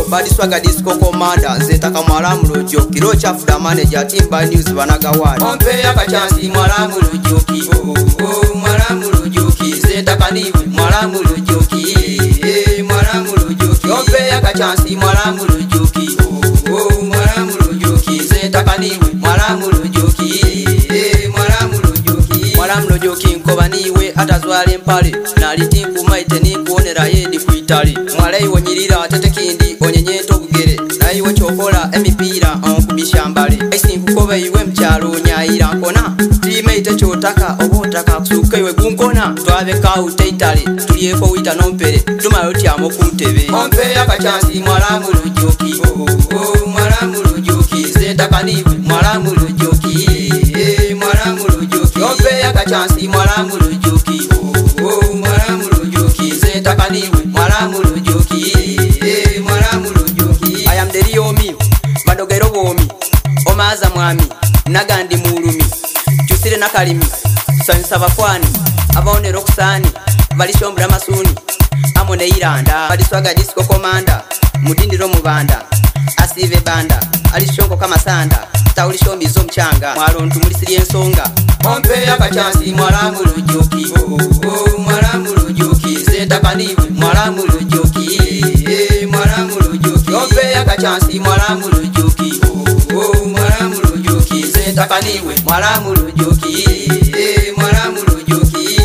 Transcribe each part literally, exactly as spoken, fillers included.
Badi Swagger Disco Commander Zeta kamwalamu lojoki Rocha Fuda Manager Timba News banagawadi Ompe yaka chansi mwalamu lojoki Oh oh mwalamu lojoki Zeta kaniwe mwalamu lojoki Eh mwalamu lojoki Ompe yaka chansi mwalamu lojoki Oh oh mwalamu lojoki Zeta kaniwe mwalamu lojoki Eh mwalamu lojoki Mwalamu lojoki nkoba niwe atazwale mpale Naliti nkumaite nikuonera yedi kuitali Mwala iwo nyirira atete kindi onyenyeto bugere Na iwe chokola emipiira onkubishambale Aisi nkukoba iwe mchalo nyaira nkona Timeite chotaka obotaka kusuka iwe gunkona Twabe kawu teitale tuliyeko wita nompere Tumalo tiamo kumtebe Ompe yaka chansi mwalamu lojoki Oh oh mwalamu lojoki Zeta kaniwe mwalamu lojoki Eh mwalamu lojoki Ompe yaka chansi mwalamu lojoki Oh oh mwalamu lojoki Zeta kaniwe mwalamu lojoki Eh mwalamu lojoki I am the Riomi Badogero bomi Omaza mwami Nagandi mulumi Chusire nakalimi Tusanyusa bakwani Abaonero kusani Balishombra masuni Amone iranda Badi Swagger Disco Commander Mudindiro mubanda Asive banda Alishongo kama sanda Taulishombi zo mchanga Mwalo ntumulisirie ensonga Ompe yaka chansi mwalamu lojoki Oh oh mwalamu lojoki Zeta kaniwe mwalamu lojoki Eh mwalamu lojoki Ompe yaka chansi mwalamu lojoki Oh oh mwalamu lojoki Zeta kaniwe mwalamu lojoki Eh mwalamu lojoki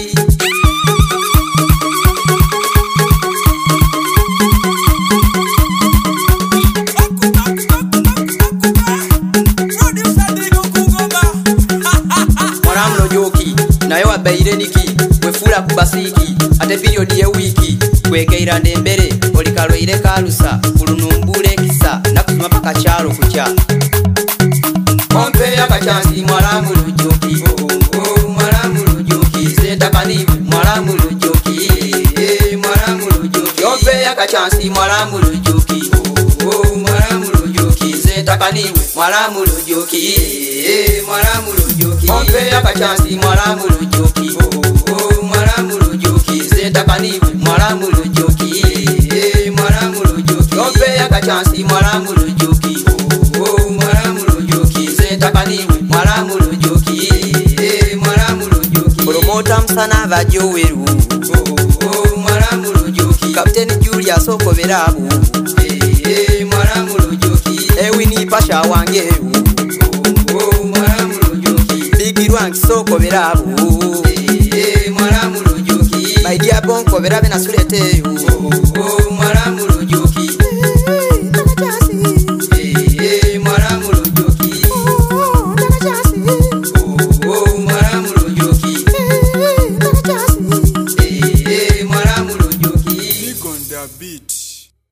Mwalamu lojoki Nayo wabeire niki Wefula kubasiki Ate period ye wiki Kwekeira ndembere Olikalo ile kalusa Kulunumbule kisa Nakusuma paka chalo kucha Ompe yaka chansi mwalamu lojoki Oh oh mwalamu lojoki Zeta kaniwe mwalamu lojoki Eh mwalamu lojoki Ompe yaka chansi mwalamu lojoki Oh oh mwalamu lojoki Zeta kaniwe mwalamu lojoki Eh mwalamu lojoki Ompe yaka chansi mwalamu lojoki Oh oh mwalamu lojoki Zeta kaniwe mwalamu lojoki Eh mwalamu lojoki Ompe yaka chansi mwalamu lojoki Oh oh mwalamu lojoki Zeta kaniwe mwalamu lojoki Eh mwalamu lojoki Promota msana vajoweru Oh oh mwalamu lojoki Kapteni Julius Okoberabu Eh mwalamu lojoki Ewini Pasha wangeru Oh mwalamu lojoki Big Rank Sokoberabu Eh mwalamu lojoki My dear Bonko berabe na suleteyo Oh oh